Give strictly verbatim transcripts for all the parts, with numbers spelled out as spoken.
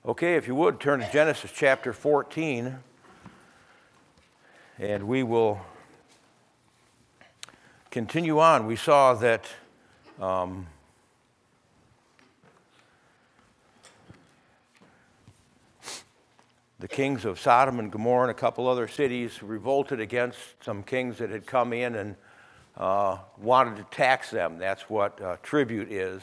Okay, if you would, turn to Genesis chapter fourteen, and we will continue on. We saw that um, the kings of Sodom and Gomorrah and a couple other cities revolted against some kings that had come in and uh, wanted to tax them. That's what uh, tribute is.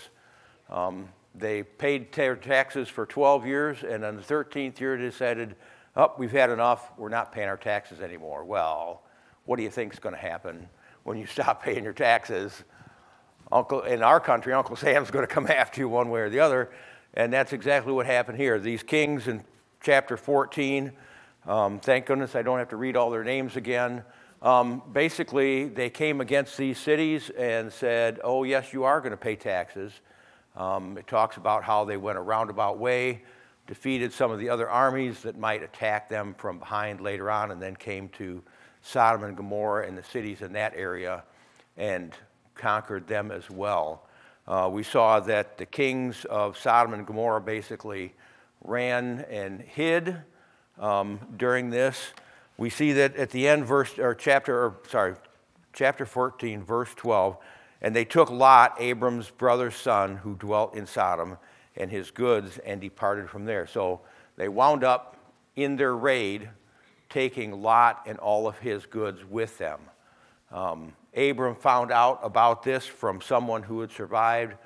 Um, They paid their taxes for twelve years, and on the thirteenth year decided, oh, we've had enough, we're not paying our taxes anymore. Well, what do you think is going to happen when you stop paying your taxes? Uncle, in our country, Uncle Sam's going to come after you one way or the other, and that's exactly what happened here. These kings in chapter fourteen, um, thank goodness I don't have to read all their names again. Um, basically, they came against these cities and said, oh, yes, you are going to pay taxes. Um, it talks about how they went a roundabout way, defeated some of the other armies that might attack them from behind later on, and then came to Sodom and Gomorrah and the cities in that area and conquered them as well. Uh, we saw that the kings of Sodom and Gomorrah basically ran and hid um, during this. We see that at the end, verse or chapter, or sorry, chapter fourteen, verse twelve. And they took Lot, Abram's brother's son, who dwelt in Sodom, and his goods, and departed from there. So they wound up in their raid taking Lot and all of his goods with them. Um, Abram found out about this from someone who had survived.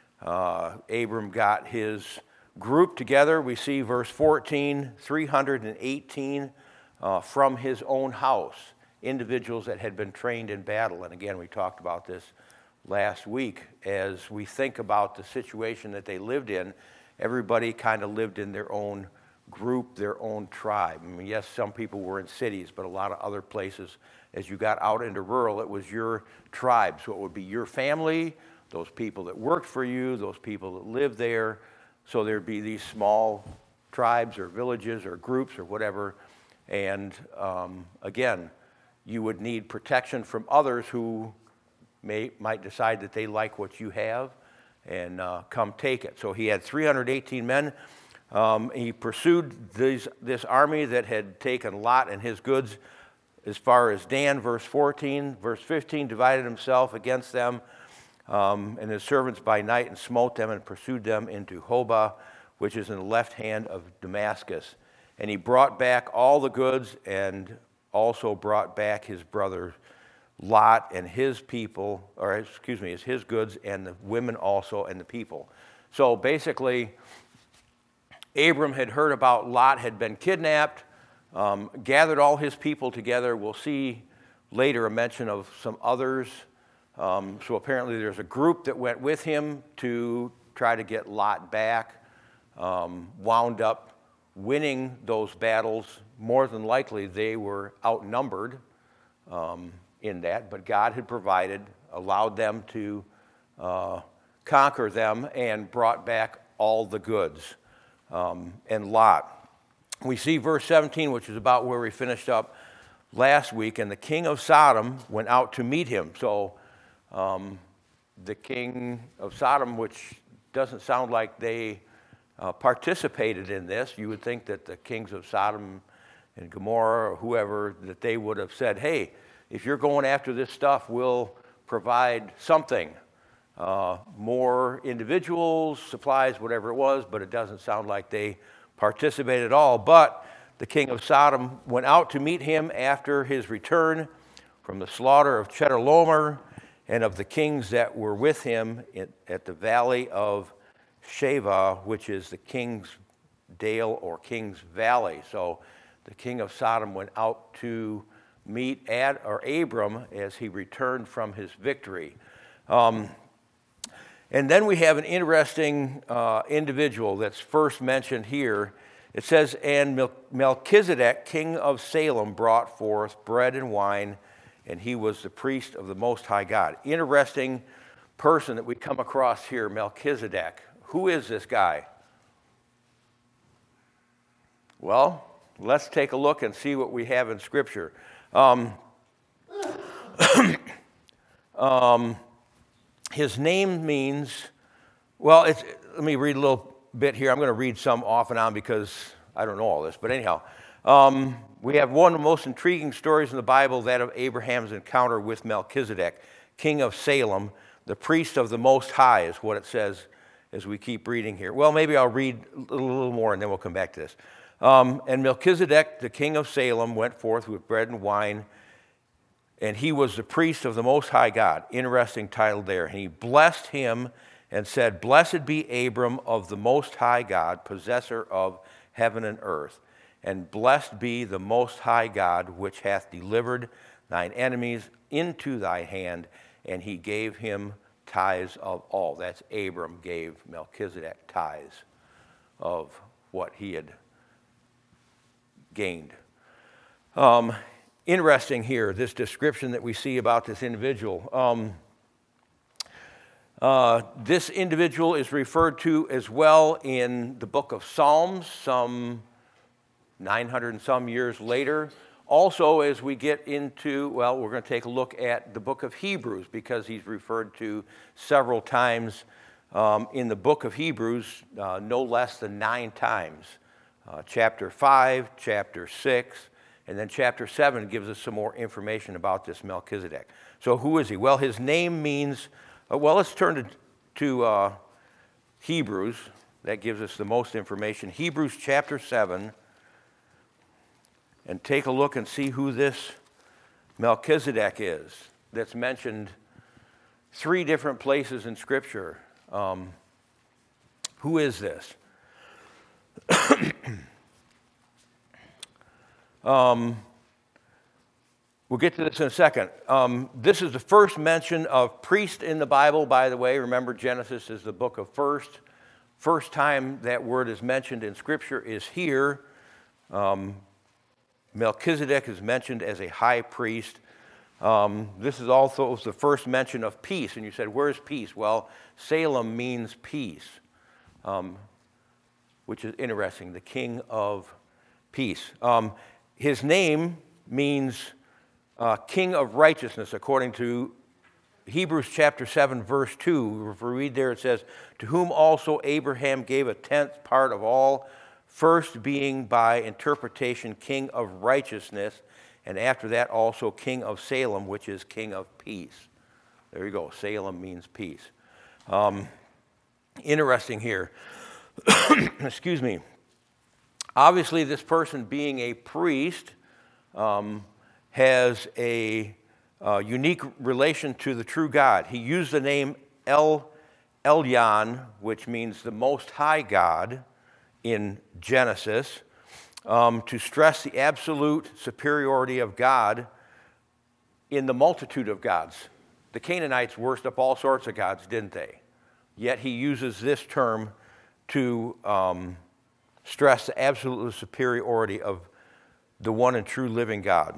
Uh, Abram got his group together. We see verse fourteen, three hundred eighteen uh, from his own house, individuals that had been trained in battle. And again, we talked about this last week. As we think about the situation that they lived in, everybody kind of lived in their own group, their own tribe. I mean, yes, some people were in cities, but a lot of other places, as you got out into rural, it was your tribe. So it would be your family, those people that worked for you, those people that lived there. So there'd be these small tribes or villages or groups or whatever. And um, again, you would need protection from others who May, might decide that they like what you have and uh, come take it. So he had three hundred eighteen men. Um, he pursued these, this army that had taken Lot and his goods as far as Dan, verse fourteen. Verse fifteen, divided himself against them um, and his servants by night and smote them and pursued them into Hobah, which is in the left hand of Damascus. And he brought back all the goods and also brought back his brother Lot and his people, or excuse me, his goods, and the women also, and the people. So basically, Abram had heard about Lot had been kidnapped, um, gathered all his people together. We'll see later a mention of some others. Um, so apparently there's a group that went with him to try to get Lot back, um, wound up winning those battles. More than likely, they were outnumbered. Um, in that, but God had provided, allowed them to uh, conquer them, and brought back all the goods um, and Lot. We see verse seventeen, which is about where we finished up last week, and the king of Sodom went out to meet him. So um, the king of Sodom, which doesn't sound like they uh, participated in this. You would think that the kings of Sodom and Gomorrah or whoever, that they would have said, hey, if you're going after this stuff, we'll provide something, uh, more individuals, supplies, whatever it was, but it doesn't sound like they participated at all. But the king of Sodom went out to meet him after his return from the slaughter of Chedorlaomer and of the kings that were with him at the valley of Shaveh, which is the king's dale or king's valley. So the king of Sodom went out to meet Ad, or Abram as he returned from his victory. Um, and then we have an interesting uh, individual that's first mentioned here. It says, and Mel- Melchizedek, king of Salem, brought forth bread and wine, and he was the priest of the Most High God. Interesting person that we come across here, Melchizedek. Who is this guy? Well, let's take a look and see what we have in Scripture. Um, um, his name means, well, it's, let me read a little bit here. I'm going to read some off and on because I don't know all this. But anyhow, um, we have one of the most intriguing stories in the Bible, that of Abraham's encounter with Melchizedek, king of Salem, the priest of the Most High, is what it says as we keep reading here. Well, maybe I'll read a little, little more and then we'll come back to this. Um, and Melchizedek, the king of Salem, went forth with bread and wine, and he was the priest of the Most High God. Interesting title there. And he blessed him and said, "Blessed be Abram of the Most High God, possessor of heaven and earth. And blessed be the Most High God, which hath delivered thine enemies into thy hand." And he gave him tithes of all. That's Abram gave Melchizedek tithes of what he had gained. Um, interesting here, this description that we see about this individual. Um, uh, this individual is referred to as well in the book of Psalms, some nine hundred and some years later. Also, as we get into, well, we're going to take a look at the book of Hebrews, because he's referred to several times um, in the book of Hebrews, uh, no less than nine times. Uh, chapter five, chapter six, and then chapter seven gives us some more information about this Melchizedek. So who is he? Well, his name means, uh, well, let's turn to, to uh, Hebrews. That gives us the most information. Hebrews chapter seven. And take a look and see who this Melchizedek is that's mentioned three different places in Scripture. Um, who is this? um, we'll get to this in a second. Um, this is the first mention of priest in the Bible, by the way. Remember, Genesis is the book of first. First time that word is mentioned in Scripture is here. Um, Melchizedek is mentioned as a high priest. Um, this is also the first mention of peace. And you said, where's peace? Well, Salem means peace, um, which is interesting, the king of peace. Um, his name means uh, king of righteousness, according to Hebrews chapter seven, verse two. If we read there, it says, "To whom also Abraham gave a tenth part of all, first being by interpretation king of righteousness, and after that also king of Salem, which is king of peace." There you go. Salem means peace. Um, interesting here. Excuse me. Obviously, this person being a priest um, has a uh, unique relation to the true God. He used the name El Elyon, which means the Most High God, in Genesis, um, to stress the absolute superiority of God in the multitude of gods. The Canaanites worshiped up all sorts of gods, didn't they? Yet he uses this term to um, stress the absolute superiority of the one and true living God.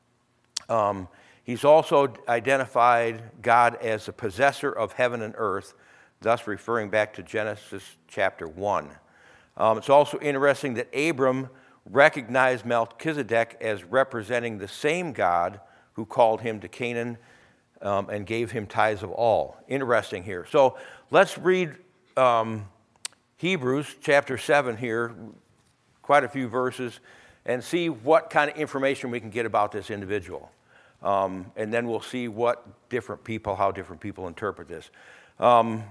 Um, he's also identified God as the possessor of heaven and earth, thus referring back to Genesis chapter one. Um, it's also interesting that Abram recognized Melchizedek as representing the same God who called him to Canaan um, and gave him tithes of all. Interesting here. So let's read um, Hebrews chapter seven here, quite a few verses, and see what kind of information we can get about this individual. Um, and then we'll see what different people, how different people interpret this. Um,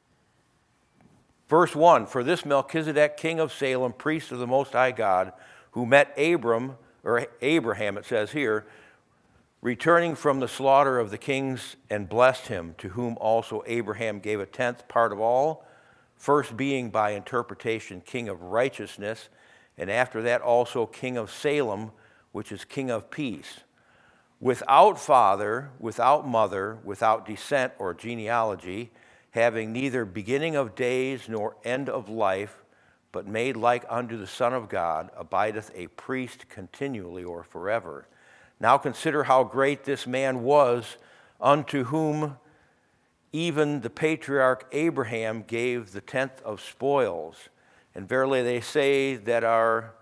Verse one, "For this Melchizedek, king of Salem, priest of the Most High God, who met Abram, or Abraham it says here, returning from the slaughter of the kings, and blessed him, to whom also Abraham gave a tenth part of all, first being by interpretation king of righteousness, and after that also king of Salem, which is king of peace. Without father, without mother, without descent or genealogy, having neither beginning of days nor end of life, but made like unto the Son of God, abideth a priest continually or forever. Now consider how great this man was, unto whom even the patriarch Abraham gave the tenth of spoils. And verily they say that are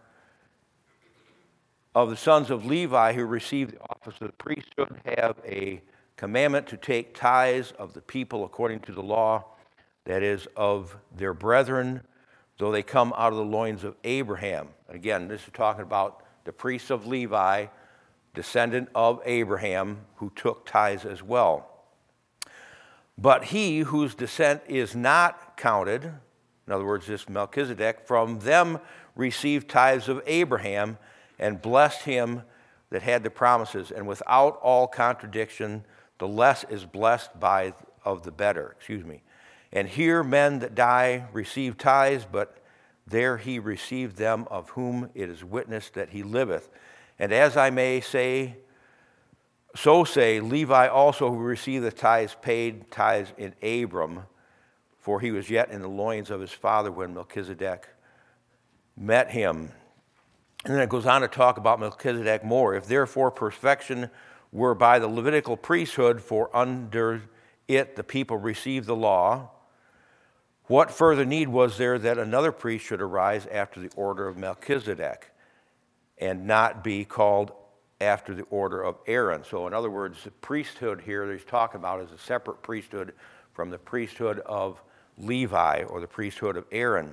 of the sons of Levi who received the office of the priesthood have a commandment to take tithes of the people according to the law, that is, of their brethren, though they come out of the loins of Abraham. Again, this is talking about the priests of Levi, descendant of Abraham, who took tithes as well. But he whose descent is not counted, in other words, this Melchizedek, from them received tithes of Abraham and blessed him that had the promises. And without all contradiction, the less is blessed by of the better. Excuse me. And here men that die receive tithes, but there he received them of whom it is witnessed that he liveth. And as I may say, so say Levi also, who received the tithes, paid tithes in Abram, for he was yet in the loins of his father when Melchizedek met him. And then it goes on to talk about Melchizedek more. If therefore perfection were by the Levitical priesthood, for under it the people received the law, what further need was there that another priest should arise after the order of Melchizedek and not be called after the order of Aaron? So in other words, the priesthood here that he's talking about is a separate priesthood from the priesthood of Levi or the priesthood of Aaron.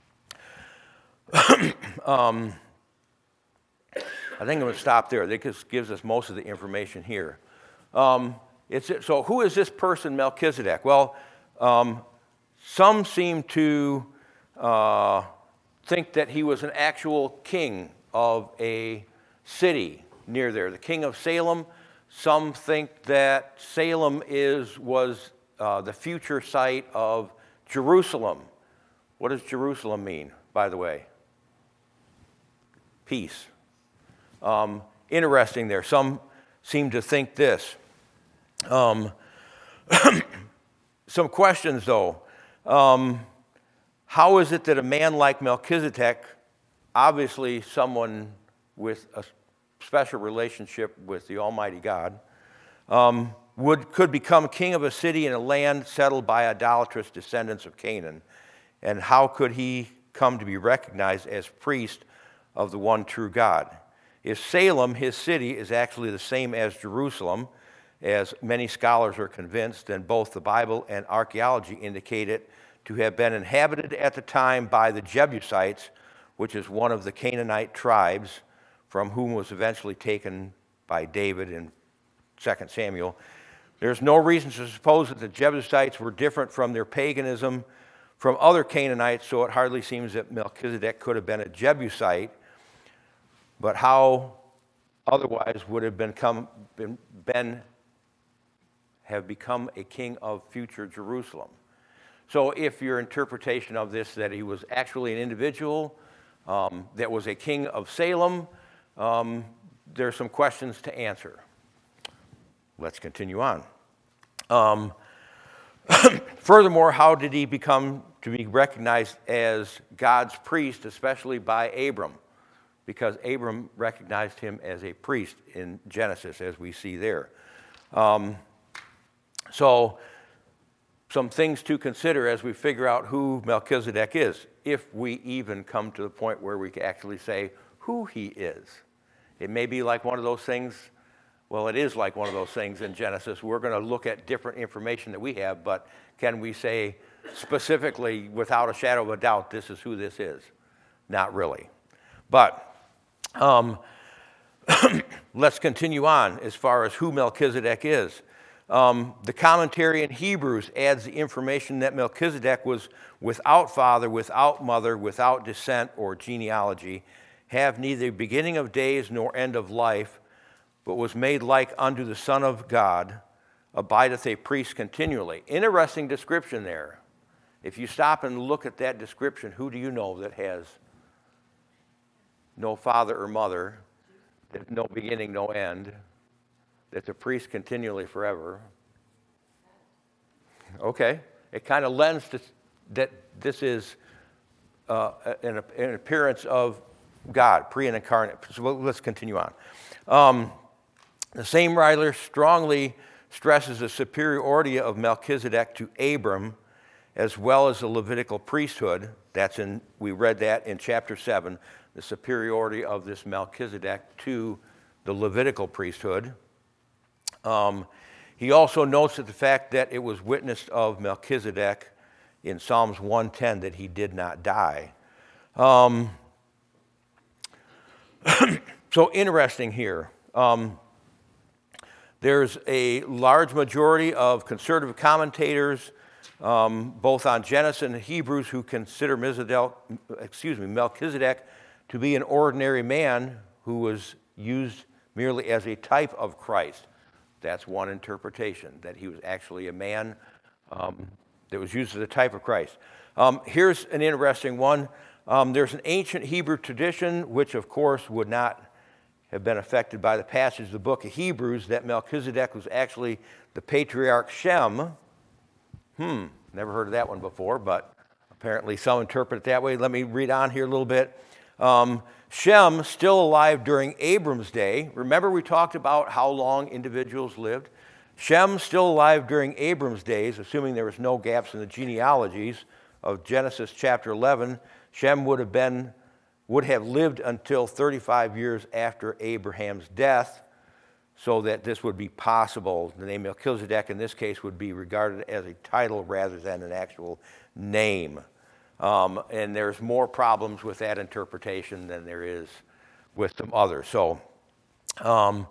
um, I think I'm going to stop there. This gives us most of the information here. Um, it's, so who is this person, Melchizedek? Well, um, some seem to uh, think that he was an actual king of a city near there, the king of Salem. Some think that Salem is was uh, the future site of Jerusalem. What does Jerusalem mean, by the way? Peace. Um, interesting there. Some seem to think this. Um, some questions, though. Um, how is it that a man like Melchizedek, obviously someone with a special relationship with the Almighty God, um, would could become king of a city in a land settled by idolatrous descendants of Canaan? And how could he come to be recognized as priest of the one true God? If Salem, his city, is actually the same as Jerusalem, as many scholars are convinced, then both the Bible and archaeology indicate it to have been inhabited at the time by the Jebusites, which is one of the Canaanite tribes from whom was eventually taken by David in Second Samuel. There's no reason to suppose that the Jebusites were different from their paganism from other Canaanites, so it hardly seems that Melchizedek could have been a Jebusite. But how otherwise would have been, come, been, been have become a king of future Jerusalem? So if your interpretation of this, that he was actually an individual um, that was a king of Salem, um, there's some questions to answer. Let's continue on. Um, furthermore, how did he become to be recognized as God's priest, especially by Abram? Because Abram recognized him as a priest in Genesis, as we see there. Um, so, some things to consider as we figure out who Melchizedek is, if we even come to the point where we can actually say who he is. It may be like one of those things, well, it is like one of those things in Genesis. We're going to look at different information that we have, but can we say specifically, without a shadow of a doubt, this is who this is? Not really. But um, let's continue on as far as who Melchizedek is. Um, the commentary in Hebrews adds the information that Melchizedek was without father, without mother, without descent or genealogy, have neither beginning of days nor end of life, but was made like unto the Son of God, abideth a priest continually. Interesting description there. If you stop and look at that description, who do you know that has no father or mother, no beginning, no end, that's a priest continually forever? Okay. It kind of lends to that this is uh, an, an appearance of God, pre and incarnate. So let's continue on. Um, the same writer strongly stresses the superiority of Melchizedek to Abram, as well as the Levitical priesthood. That's in, we read that in chapter seven, the superiority of this Melchizedek to the Levitical priesthood. Um, he also notes that the fact that it was witnessed of Melchizedek in Psalms one ten that he did not die. Um, so interesting here. Um, there's a large majority of conservative commentators, um, both on Genesis and Hebrews, who consider Melchizedek, excuse me, Melchizedek to be an ordinary man who was used merely as a type of Christ. That's one interpretation, that he was actually a man um, that was used as a type of Christ. Um, here's an interesting one. Um, there's an ancient Hebrew tradition, which of course would not have been affected by the passage of the book of Hebrews, that Melchizedek was actually the patriarch Shem. Hmm, never heard of that one before, but apparently some interpret it that way. Let me read on here a little bit. Um, Shem, still alive during Abram's day. Remember we talked about how long individuals lived? Shem, still alive during Abram's days, assuming there was no gaps in the genealogies of Genesis chapter eleven. Shem would have been, would have lived until thirty-five years after Abraham's death, so that this would be possible. The name Melchizedek in this case would be regarded as a title rather than an actual name. Um, and there's more problems with that interpretation than there is with some others. So, um,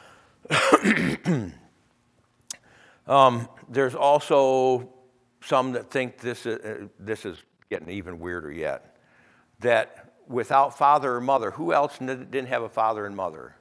um, there's also some that think this is, uh, this is getting even weirder yet, that without father or mother, who else didn't have a father and mother?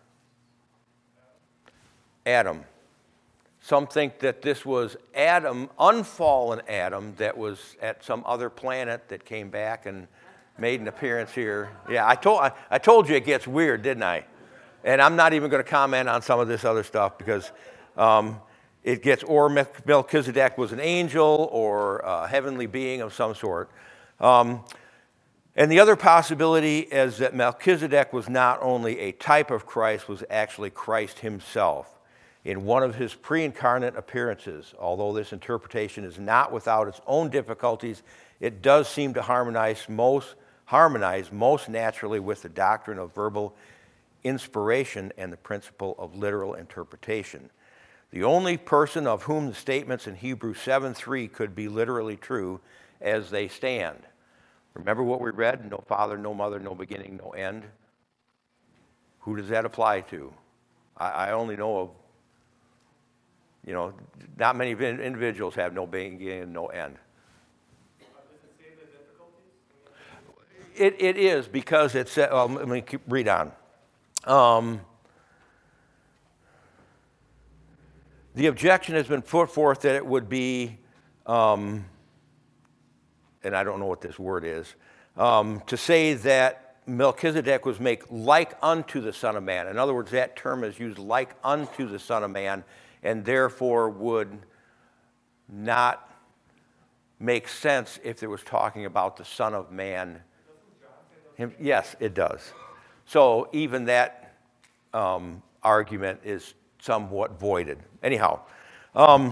Adam. Some think that this was Adam, unfallen Adam, that was at some other planet that came back and made an appearance here. Yeah, I told, I, I told you it gets weird, didn't I? And I'm not even going to comment on some of this other stuff because um, it gets, or Melchizedek was an angel or a heavenly being of some sort. Um, and the other possibility is that Melchizedek was not only a type of Christ, was actually Christ himself in one of his pre-incarnate appearances. Although this interpretation is not without its own difficulties, it does seem to harmonize most, harmonize most naturally with the doctrine of verbal inspiration and the principle of literal interpretation. The only person of whom the statements in Hebrews seven three could be literally true as they stand. Remember what we read? No father, no mother, no beginning, no end. Who does that apply to? I, I only know of, you know, not many individuals have no beginning and no end. It, it is because it's, well, let me keep, read on. Um, the objection has been put forth that it would be, um, and I don't know what this word is, um, to say that Melchizedek was made like unto the Son of Man. In other words, that term is used like unto the Son of Man, and therefore would not make sense if there was talking about the Son of Man. Him, yes, it does. So even that um, argument is somewhat voided. Anyhow, um,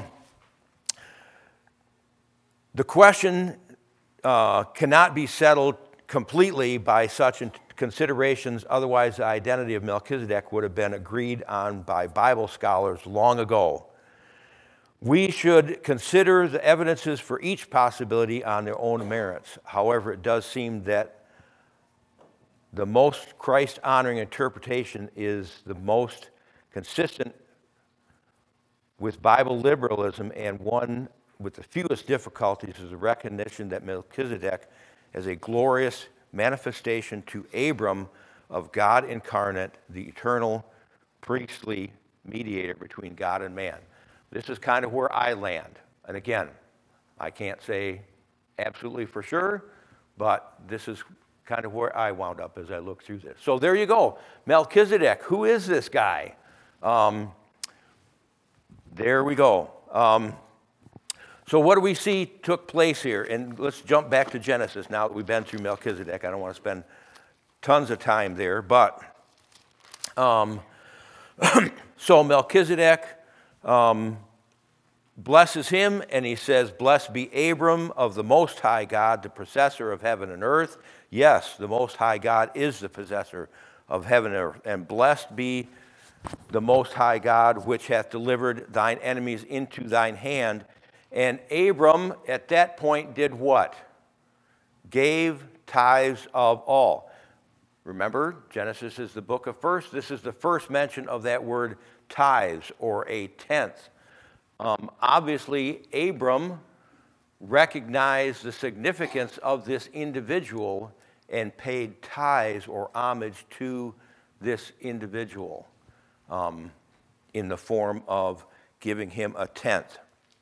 the question uh, cannot be settled completely by such considerations, otherwise the identity of Melchizedek would have been agreed on by Bible scholars long ago. We should consider the evidences for each possibility on their own merits. However, it does seem that the most Christ-honoring interpretation is the most consistent with Bible liberalism, and one with the fewest difficulties is the recognition that Melchizedek as a glorious manifestation to Abram of God incarnate, the eternal priestly mediator between God and man. This is kind of where I land. And again, I can't say absolutely for sure, but this is kind of where I wound up as I look through this. So there you go. Melchizedek, who is this guy? Um, there we go. Um, So what do we see took place here? And let's jump back to Genesis now that we've been through Melchizedek. I don't want to spend tons of time there, but um, so Melchizedek um, blesses him, and he says, "Blessed be Abram of the Most High God, the possessor of heaven and earth." Yes, the Most High God is the possessor of heaven and earth. And blessed be the Most High God, which hath delivered thine enemies into thine hand. And Abram at that point did what? Gave tithes of all. Remember, Genesis is the book of first. This is the first mention of that word tithes, or a tenth. Um, obviously, Abram recognized the significance of this individual and paid tithes or homage to this individual um, in the form of giving him a tenth.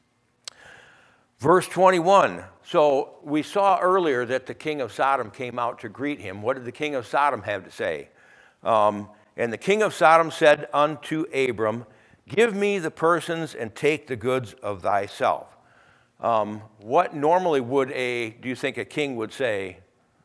Verse twenty-one, so we saw earlier that the king of Sodom came out to greet him. What did the king of Sodom have to say? Um, and the king of Sodom said unto Abram, give me the persons and take the goods of thyself. Um, what normally would a, do you think a king would say?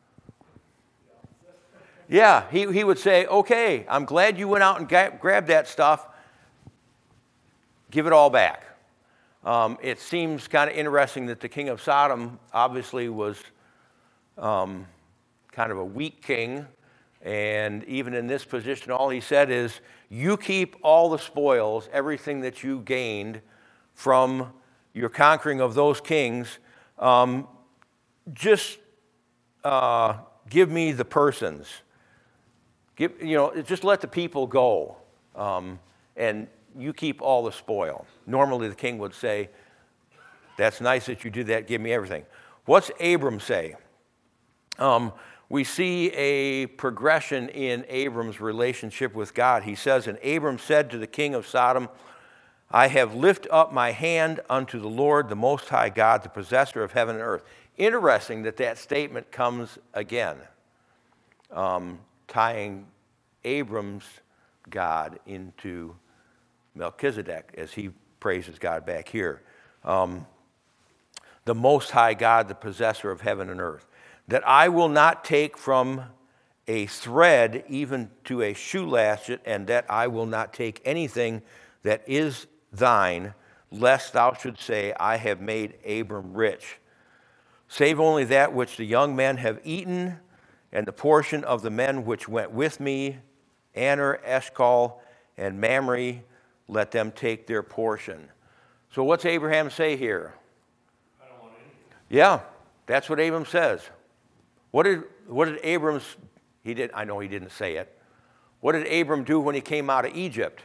Yeah, he, he would say, okay, I'm glad you went out and ga- grabbed that stuff. Give it all back. Um, it seems kind of interesting that the king of Sodom obviously was um, kind of a weak king. And even in this position, all he said is, you keep all the spoils, everything that you gained from your conquering of those kings. Um, just uh, give me the persons. Give, you know, just let the people go. Um, and you keep all the spoil. Normally the king would say, that's nice that you did that, give me everything. What's Abram say? Um, we see a progression in Abram's relationship with God. He says, and Abram said to the king of Sodom, I have lifted up my hand unto the Lord, the Most High God, the possessor of heaven and earth. Interesting that that statement comes again, um, tying Abram's God into Melchizedek as he praises God back here. Um, the Most High God, the possessor of heaven and earth. That I will not take from a thread even to a shoe latchet, and that I will not take anything that is thine, lest thou should say, I have made Abram rich. Save only that which the young men have eaten, and the portion of the men which went with me, Aner, Eshcol, and Mamre, let them take their portion. So what's Abraham say here? I don't want anything. Yeah, that's what Abram says. What did what did Abram's he did I know he didn't say it. What did Abram do when he came out of Egypt?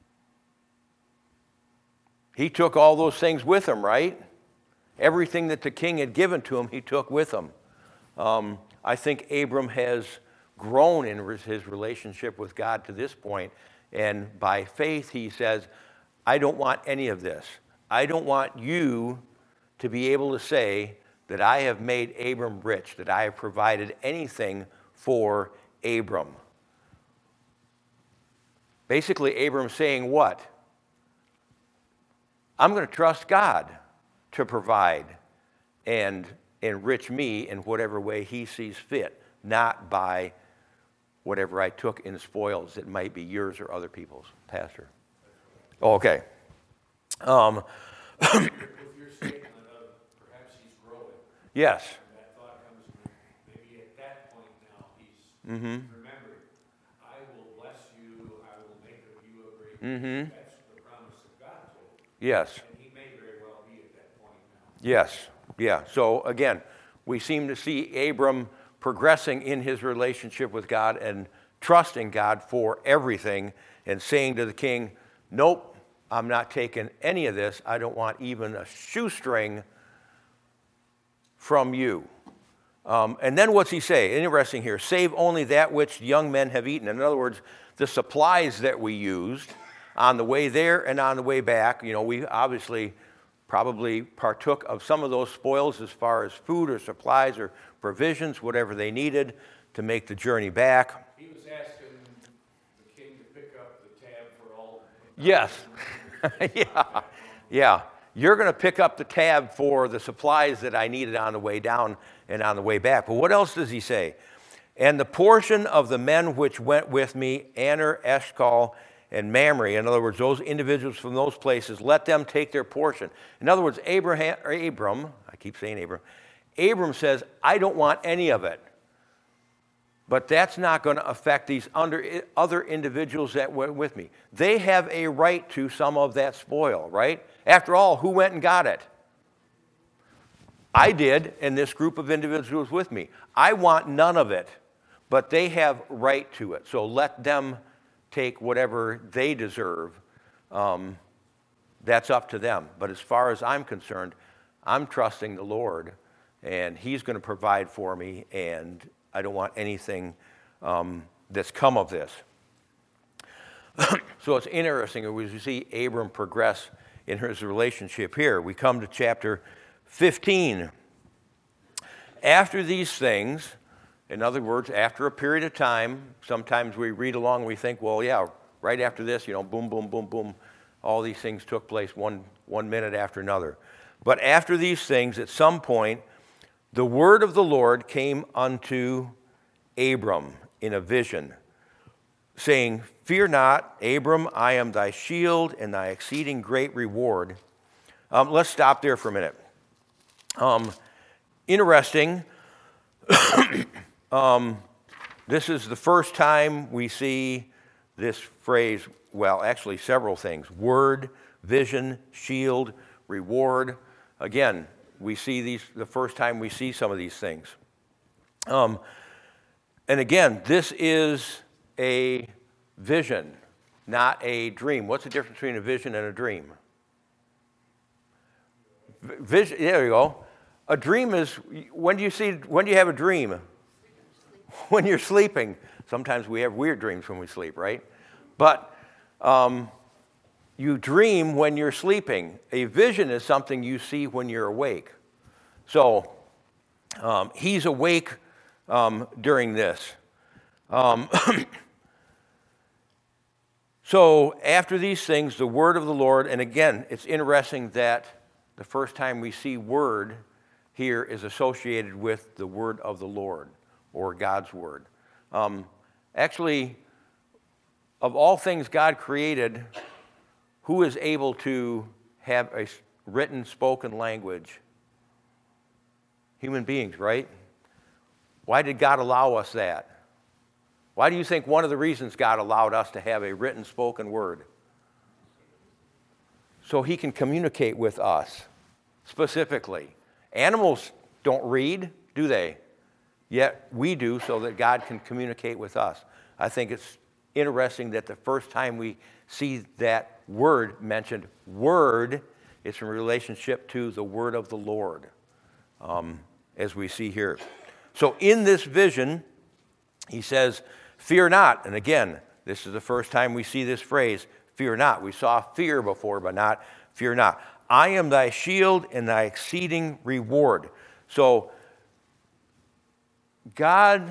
He took all those things with him, right? Everything that the king had given to him, he took with him. Um, I think Abram has grown in his relationship with God to this point. And by faith, he says, I don't want any of this. I don't want you to be able to say that I have made Abram rich, that I have provided anything for Abram. Basically, Abram's saying what? I'm going to trust God to provide and enrich me in whatever way he sees fit, not by whatever I took in spoils that might be yours or other people's. Pastor. Oh, okay. Um, With your statement of perhaps he's growing. Yes. That thought comes to me. Maybe at that point now he's Mm-hmm. remembering, I will bless you, I will make of you a great Mm-hmm. people. That's the promise that God told. Yes. And he may very well be at that point now. Yes. Yeah. So again, we seem to see Abram progressing in his relationship with God and trusting God for everything and saying to the king, nope, I'm not taking any of this. I don't want even a shoestring from you. Um, and then what's he say? Interesting here. Save only that which young men have eaten. In other words, the supplies that we used on the way there and on the way back, you know, we obviously probably partook of some of those spoils as far as food or supplies or provisions, whatever they needed to make the journey back. He was asking the king to pick up the tab for all. Yes. yeah. Yeah. You're going to pick up the tab for the supplies that I needed on the way down and on the way back. But what else does he say? And the portion of the men which went with me, Aner, Eshcol, and Mamre, in other words, those individuals from those places, let them take their portion. In other words, Abraham, or Abram, I keep saying Abram, Abram says, I don't want any of it. But that's not going to affect these under, other individuals that went with me. They have a right to some of that spoil, right? After all, who went and got it? I did, and this group of individuals with me. I want none of it, but they have right to it. So let them take whatever they deserve. Um, that's up to them. But as far as I'm concerned, I'm trusting the Lord, and he's going to provide for me, and I don't want anything um, that's come of this. So it's interesting as we see Abram progress in his relationship here. We come to chapter fifteen. After these things, in other words, after a period of time, sometimes we read along and we think, well, yeah, right after this, you know, boom, boom, boom, boom, all these things took place one, one minute after another. But after these things, at some point, the word of the Lord came unto Abram in a vision, saying, Fear not, Abram, I am thy shield and thy exceeding great reward. Um, let's stop there for a minute. Um, interesting. um, this is the first time we see this phrase, well, actually several things. Word, vision, shield, reward. Again, we see these the first time we see some of these things. Um, and again, this is a vision, not a dream. What's the difference between a vision and a dream? Vision, there you go. A dream is, when do you see, when do you have a dream? When you're sleeping. Sometimes we have weird dreams when we sleep, right? But um, you dream when you're sleeping. A vision is something you see when you're awake. So um, he's awake um, during this. Um, so after these things, the word of the Lord, and again, it's interesting that the first time we see word here is associated with the word of the Lord, or God's word. Um, actually, of all things God created, who is able to have a written, spoken language? Human beings, right? Why did God allow us that? Why do you think one of the reasons God allowed us to have a written, spoken word? So he can communicate with us specifically. Animals don't read, do they? Yet we do, so that God can communicate with us. I think it's interesting that the first time we see that word mentioned, word, it's in relationship to the word of the Lord, um, as we see here. So in this vision, he says, fear not. And again, this is the first time we see this phrase, fear not. We saw fear before, but not fear not. I am thy shield and thy exceeding reward. So God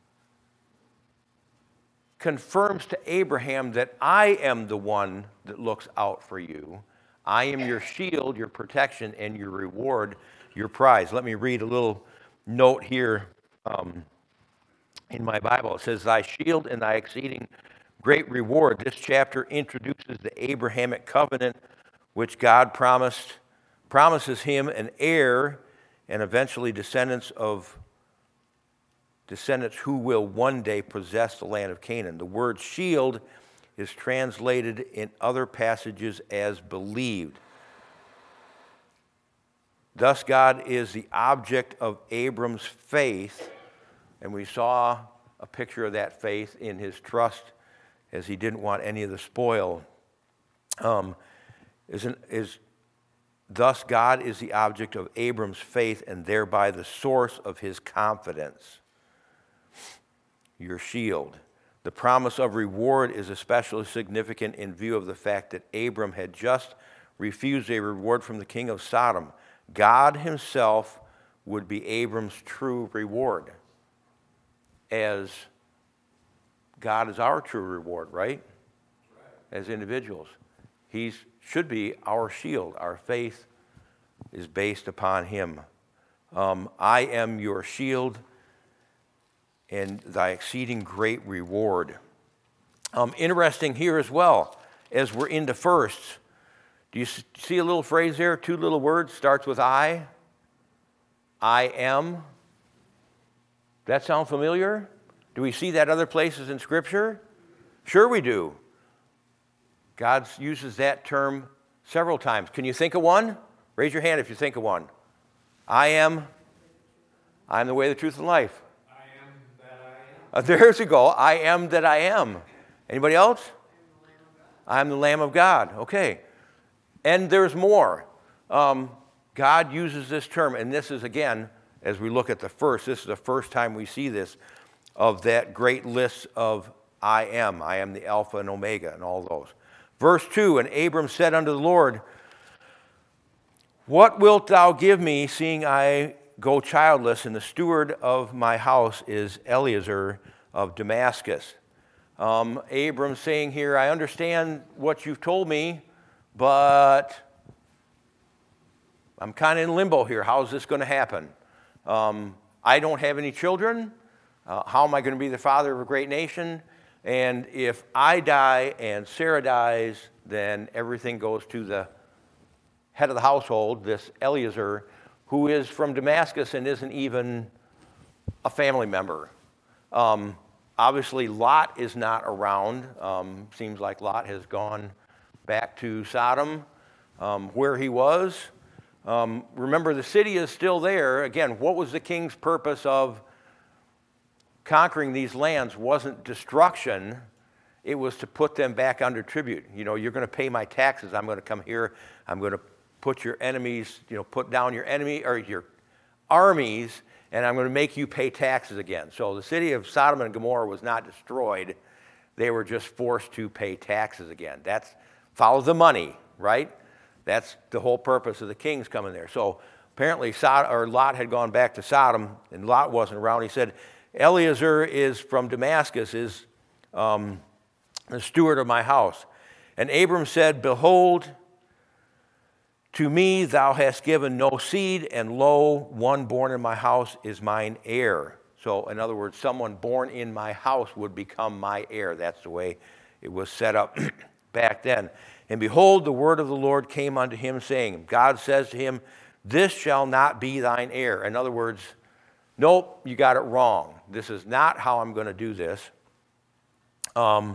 confirms to Abraham that I am the one that looks out for you. I am your shield, your protection, and your reward, your prize. Let me read a little note here um, in my Bible. It says, thy shield and thy exceeding great reward. This chapter introduces the Abrahamic covenant, which God promised, promises him an heir and eventually descendants of descendants who will one day possess the land of Canaan. The word shield is translated in other passages as believed. Thus, God is the object of Abram's faith, and we saw a picture of that faith in his trust as he didn't want any of the spoil. Um, is, an, is Thus, God is the object of Abram's faith and thereby the source of his confidence. Your shield. The promise of reward is especially significant in view of the fact that Abram had just refused a reward from the king of Sodom. God himself would be Abram's true reward, as God is our true reward, right? As individuals. He should be our shield. Our faith is based upon him. Um, I am your shield and thy exceeding great reward. Um, interesting here as well, as we're into first. Do you see a little phrase there? Two little words, starts with I. I am. That sound familiar? Do we see that other places in Scripture? Sure we do. God uses that term several times. Can you think of one? Raise your hand if you think of one. I am, I am the way, the truth, and life. I am that I am. Uh, there's you go. I am that I am. Anybody else? I am the Lamb of God. Okay. And there's more. Um, God uses this term, and this is, again, as we look at the first, this is the first time we see this, of that great list of I am. I am the Alpha and Omega and all those. Verse two, and Abram said unto the Lord, what wilt thou give me, seeing I go childless, and the steward of my house is Eliezer of Damascus? Um, Abram saying here, I understand what you've told me, but I'm kind of in limbo here. How is this going to happen? Um, I don't have any children. Uh, how am I going to be the father of a great nation? And if I die and Sarah dies, then everything goes to the head of the household, this Eliezer, who is from Damascus and isn't even a family member. Um, obviously, Lot is not around. Um, seems like Lot has gone back to Sodom, um, where he was. Um, remember, the city is still there. Again, what was the king's purpose of conquering these lands? Wasn't destruction. It was to put them back under tribute. You know, you're going to pay my taxes. I'm going to come here. I'm going to put your enemies, you know, put down your enemy or your armies, and I'm going to make you pay taxes again. So the city of Sodom and Gomorrah was not destroyed. They were just forced to pay taxes again. That's follow the money, right? That's the whole purpose of the kings coming there. So apparently Sod- or Lot had gone back to Sodom, and Lot wasn't around. He said, Eliezer is from Damascus, is um, the steward of my house. And Abram said, behold, to me thou hast given no seed, and lo, one born in my house is mine heir. So in other words, someone born in my house would become my heir. That's the way it was set up back then. And behold, the word of the Lord came unto him, saying, God says to him, this shall not be thine heir. In other words, nope, you got it wrong. This is not how I'm going to do this. Um,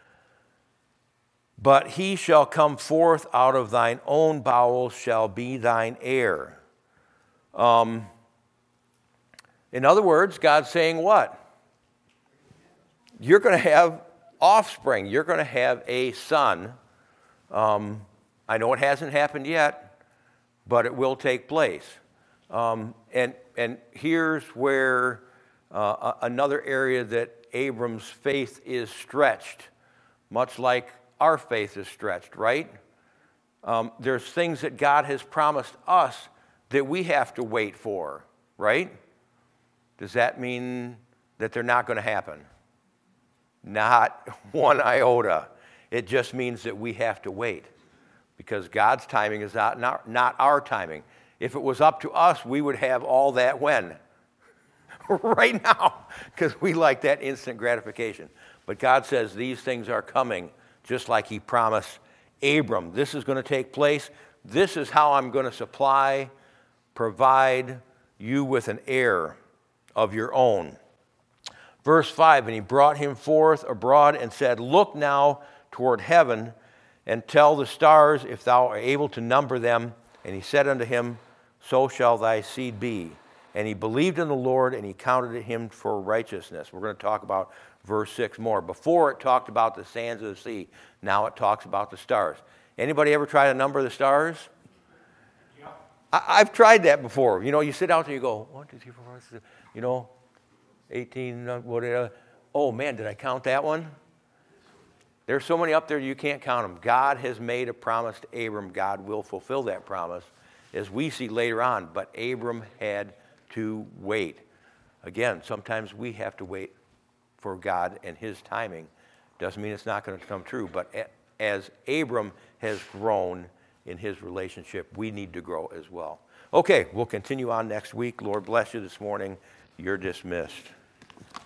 but he shall come forth out of thine own bowels, shall be thine heir. Um, in other words, God's saying what? You're going to have offspring. You're going to have a son. Um, I know it hasn't happened yet, but it will take place. Um, and, and here's where uh, another area that Abram's faith is stretched, much like our faith is stretched, right? Um, there's things that God has promised us that we have to wait for, right? Does that mean that they're not going to happen? Not one iota. It just means that we have to wait because God's timing is not, not, not our timing. If it was up to us, we would have all that when? Right now, because we like that instant gratification. But God says these things are coming just like he promised Abram. This is going to take place. This is how I'm going to supply, provide you with an heir of your own. Verse five, and he brought him forth abroad and said, look now toward heaven and tell the stars if thou art able to number them. And he said unto him, so shall thy seed be. And he believed in the Lord, and he counted it him for righteousness. We're going to talk about verse six more. Before it talked about the sands of the sea. Now it talks about the stars. Anybody ever try to number the stars? Yeah. I, I've tried that before. You know, you sit out there and you go, one, two, three, four, five, six, you know, eighteen, whatever. Oh, man, did I count that one? There's so many up there you can't count them. God has made a promise to Abram. God will fulfill that promise, as we see later on. But Abram had to wait. Again, sometimes we have to wait for God and his timing. Doesn't mean it's not going to come true. But as Abram has grown in his relationship, we need to grow as well. Okay, we'll continue on next week. Lord bless you this morning. You're dismissed.